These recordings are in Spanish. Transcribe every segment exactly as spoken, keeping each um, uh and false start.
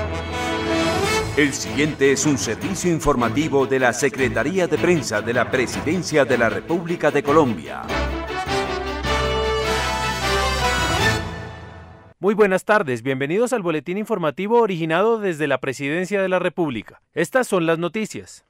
El siguiente es un servicio informativo de la Secretaría de Prensa de la Presidencia de la República de Colombia. Muy buenas tardes, bienvenidos al boletín informativo originado desde la Presidencia de la República. Estas son las noticias.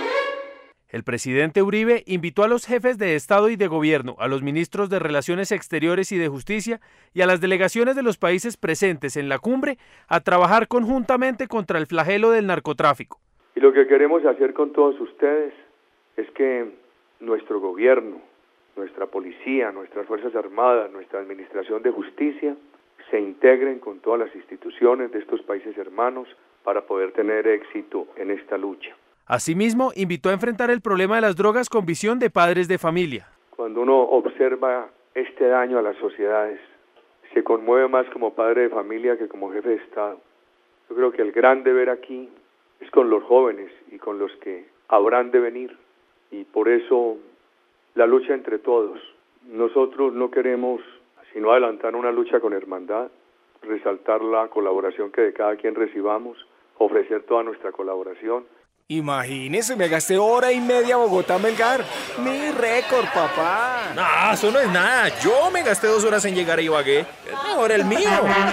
El presidente Uribe invitó a los jefes de Estado y de Gobierno, a los ministros de Relaciones Exteriores y de Justicia y a las delegaciones de los países presentes en la cumbre a trabajar conjuntamente contra el flagelo del narcotráfico. Y lo que queremos hacer con todos ustedes es que nuestro gobierno, nuestra policía, nuestras Fuerzas Armadas, nuestra Administración de Justicia se integren con todas las instituciones de estos países hermanos para poder tener éxito en esta lucha. Asimismo, invitó a enfrentar el problema de las drogas con visión de padres de familia. Cuando uno observa este daño a las sociedades, se conmueve más como padre de familia que como jefe de Estado. Yo creo que el gran deber aquí es con los jóvenes y con los que habrán de venir. Y por eso la lucha entre todos. Nosotros no queremos sino adelantar una lucha con hermandad, resaltar la colaboración que de cada quien recibamos, ofrecer toda nuestra colaboración. Imagínese, me gasté hora y media Bogotá-Melgar. Mi récord, papá. No, eso no es nada. Yo me gasté dos horas en llegar a Ibagué. Es mejor el mío.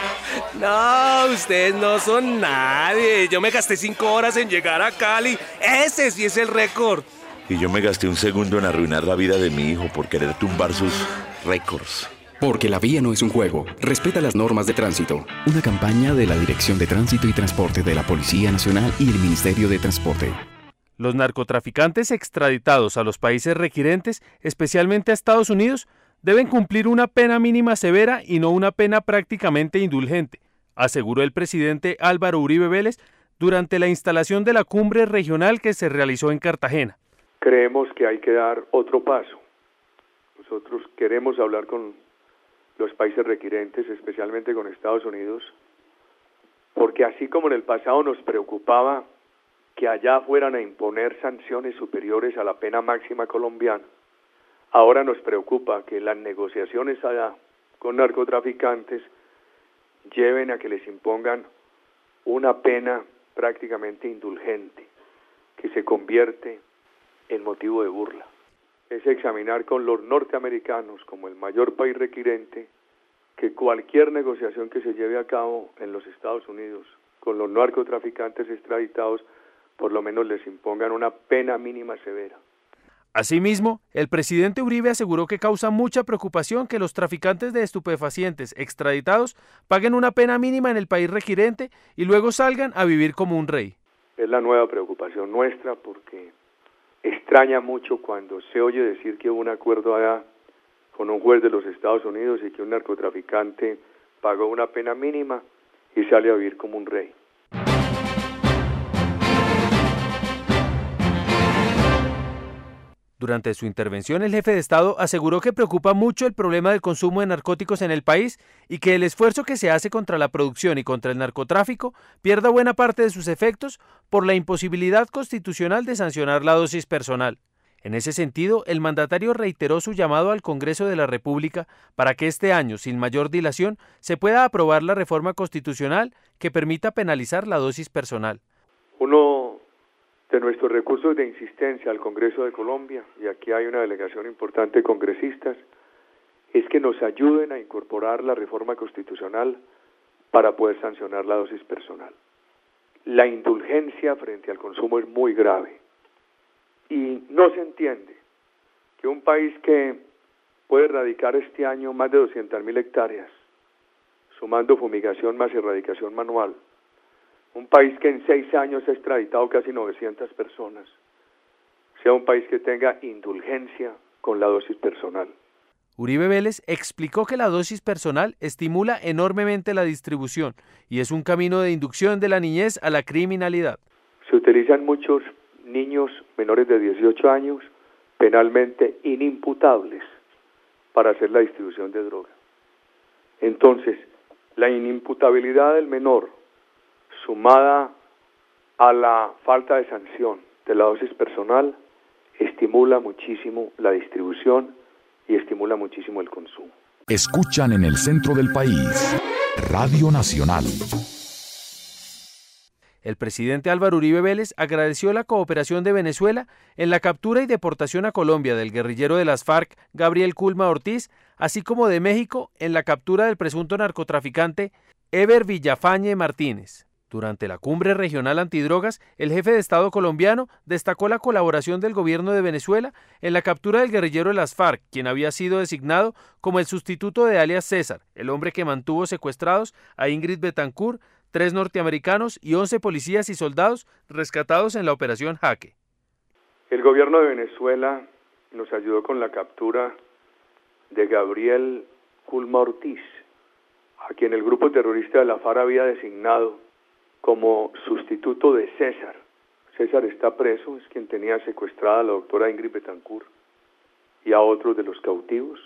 No, ustedes no son nadie. Yo me gasté cinco horas en llegar a Cali. Ese sí es el récord. Y yo me gasté un segundo en arruinar la vida de mi hijo por querer tumbar sus récords. Porque la vía no es un juego. Respeta las normas de tránsito. Una campaña de la Dirección de Tránsito y Transporte de la Policía Nacional y el Ministerio de Transporte. Los narcotraficantes extraditados a los países requirentes, especialmente a Estados Unidos, deben cumplir una pena mínima severa y no una pena prácticamente indulgente, aseguró el presidente Álvaro Uribe Vélez durante la instalación de la cumbre regional que se realizó en Cartagena. Creemos que hay que dar otro paso. Nosotros queremos hablar con los países requirentes, especialmente con Estados Unidos, porque así como en el pasado nos preocupaba que allá fueran a imponer sanciones superiores a la pena máxima colombiana, ahora nos preocupa que las negociaciones allá con narcotraficantes lleven a que les impongan una pena prácticamente indulgente, que se convierte en motivo de burla. Es examinar con los norteamericanos como el mayor país requirente que cualquier negociación que se lleve a cabo en los Estados Unidos con los narcotraficantes extraditados por lo menos les impongan una pena mínima severa. Asimismo, el presidente Uribe aseguró que causa mucha preocupación que los traficantes de estupefacientes extraditados paguen una pena mínima en el país requirente y luego salgan a vivir como un rey. Es la nueva preocupación nuestra porque extraña mucho cuando se oye decir que hubo un acuerdo allá con un juez de los Estados Unidos y que un narcotraficante pagó una pena mínima y sale a vivir como un rey. Durante su intervención, el jefe de Estado aseguró que preocupa mucho el problema del consumo de narcóticos en el país y que el esfuerzo que se hace contra la producción y contra el narcotráfico pierda buena parte de sus efectos por la imposibilidad constitucional de sancionar la dosis personal. En ese sentido, el mandatario reiteró su llamado al Congreso de la República para que este año, sin mayor dilación, se pueda aprobar la reforma constitucional que permita penalizar la dosis personal. Uno de nuestros recursos de insistencia al Congreso de Colombia, y aquí hay una delegación importante de congresistas, es que nos ayuden a incorporar la reforma constitucional para poder sancionar la dosis personal. La indulgencia frente al consumo es muy grave y no se entiende que un país que puede erradicar este año más de doscientas mil hectáreas, sumando fumigación más erradicación manual, un país que en seis años ha extraditado casi novecientas personas, sea un país que tenga indulgencia con la dosis personal. Uribe Vélez explicó que la dosis personal estimula enormemente la distribución y es un camino de inducción de la niñez a la criminalidad. Se utilizan muchos niños menores de dieciocho años penalmente inimputables para hacer la distribución de droga. Entonces, la inimputabilidad del menor, sumada a la falta de sanción de la dosis personal, estimula muchísimo la distribución y estimula muchísimo el consumo. Escuchan en el centro del país, Radio Nacional. El presidente Álvaro Uribe Vélez agradeció la cooperación de Venezuela en la captura y deportación a Colombia del guerrillero de las FARC, Gabriel Culma Ortiz, así como de México en la captura del presunto narcotraficante Eber Villafañe Martínez. Durante la cumbre regional antidrogas, el jefe de Estado colombiano destacó la colaboración del gobierno de Venezuela en la captura del guerrillero de las FARC, quien había sido designado como el sustituto de alias César, el hombre que mantuvo secuestrados a Ingrid Betancourt, tres norteamericanos y once policías y soldados rescatados en la Operación Jaque. El gobierno de Venezuela nos ayudó con la captura de Gabriel Culma Ortiz, a quien el grupo terrorista de la FARC había designado como sustituto de César. César está preso, es quien tenía secuestrada a la doctora Ingrid Betancourt y a otros de los cautivos.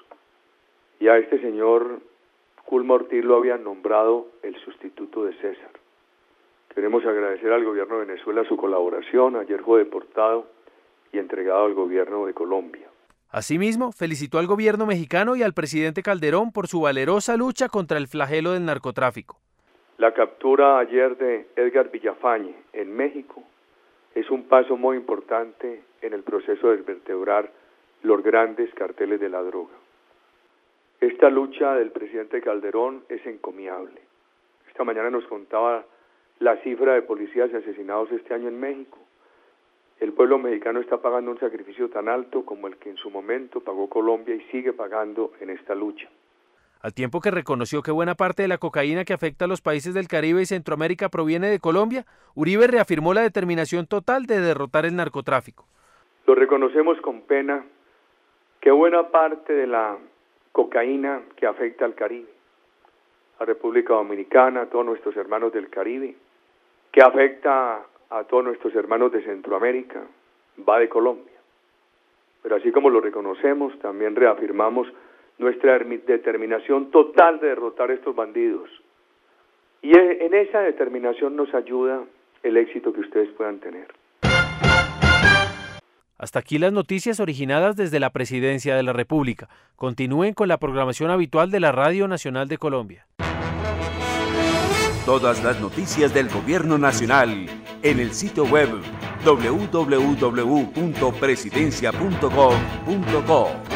Y a este señor Culma Ortiz lo habían nombrado el sustituto de César. Queremos agradecer al gobierno de Venezuela su colaboración. Ayer fue deportado y entregado al gobierno de Colombia. Asimismo, felicitó al gobierno mexicano y al presidente Calderón por su valerosa lucha contra el flagelo del narcotráfico. La captura ayer de Edgar Villafañe en México es un paso muy importante en el proceso de desvertebrar los grandes carteles de la droga. Esta lucha del presidente Calderón es encomiable. Esta mañana nos contaba la cifra de policías asesinados este año en México. El pueblo mexicano está pagando un sacrificio tan alto como el que en su momento pagó Colombia y sigue pagando en esta lucha. Al tiempo que reconoció que buena parte de la cocaína que afecta a los países del Caribe y Centroamérica proviene de Colombia, Uribe reafirmó la determinación total de derrotar el narcotráfico. Lo reconocemos con pena que buena parte de la cocaína que afecta al Caribe, a República Dominicana, a todos nuestros hermanos del Caribe, que afecta a todos nuestros hermanos de Centroamérica, va de Colombia. Pero así como lo reconocemos, también reafirmamos nuestra determinación total de derrotar a estos bandidos. Y en esa determinación nos ayuda el éxito que ustedes puedan tener. Hasta aquí las noticias originadas desde la Presidencia de la República. Continúen con la programación habitual de la Radio Nacional de Colombia. Todas las noticias del Gobierno Nacional en el sitio web doble u doble u doble u punto presidencia punto gov punto co.